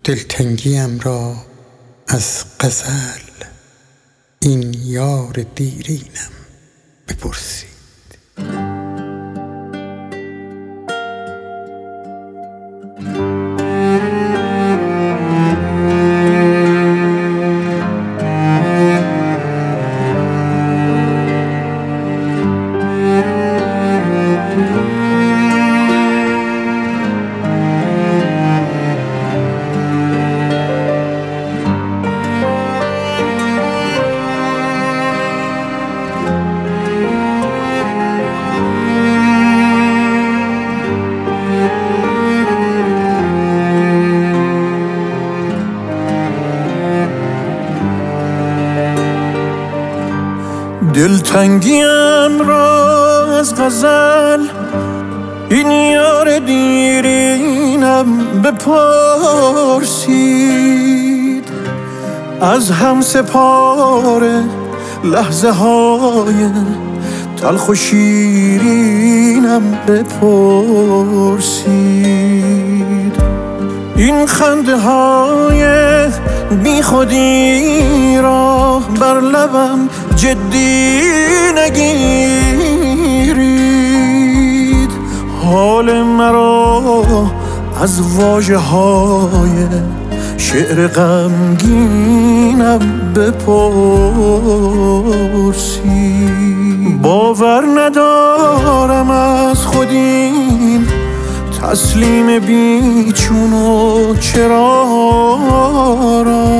دلتنگیم را از غزل این یار دیرینم بپرسید. دلتنگیم را از غزل این یار دیرینم بپرسید. از هم سپار لحظه های تلخ و شیرینم بپرسید. این خنده های بی خودی را بر لبم جدی نگیرید. حال مرا از واژه های شعر غمگینم بپرسید. باور ندارم از خود این تسلیم بیچون و چرا را.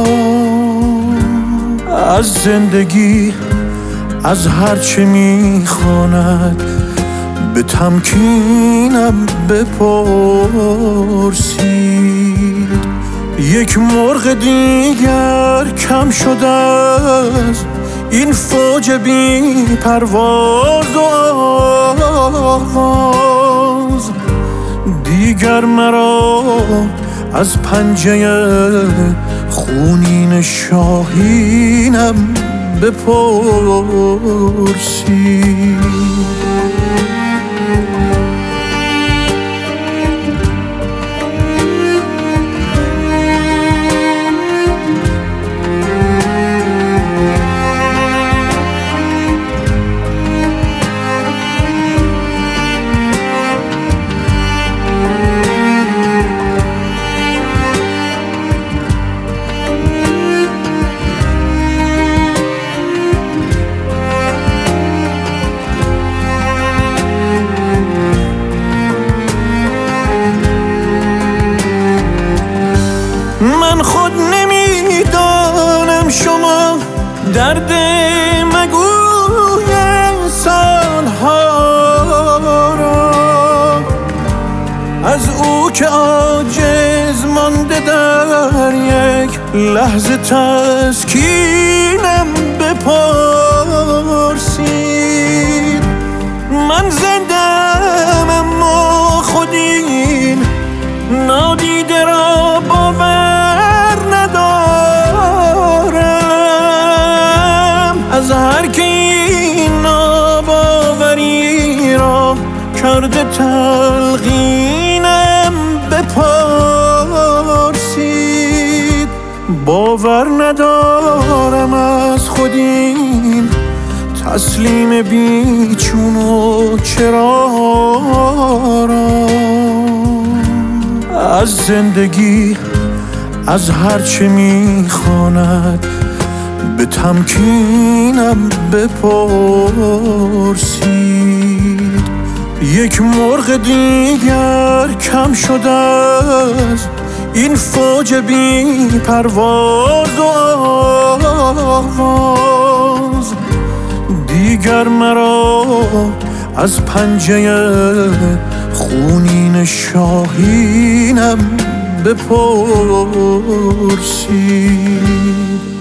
از زندگی از هرچه میخواند به تمکینم بپرسید. یک مرغ دیگر کم شده از این فوج بی پرواز و آواز. دیگر مرا از پنجه خونین شاهینم بپرسید. من خود نمیدانم شما درد مگوی سالها را از او که عاجز مانده در یک لحظه تسکینم بپرسید. من زندم اما خود این نادیده را باور ندارم. از هر که این ناباوری را کرده تلقینم بپرسید. باور ندارم از خود این تسلیم بیچون و چرا را. از زندگی از هرچه میخواند به تمکینم بپرسید. یک مرغ دیگر کم شده از این فوج بی پرواز و آواز. دیگر مرا از پنجه خونین شاهینم بپرسید.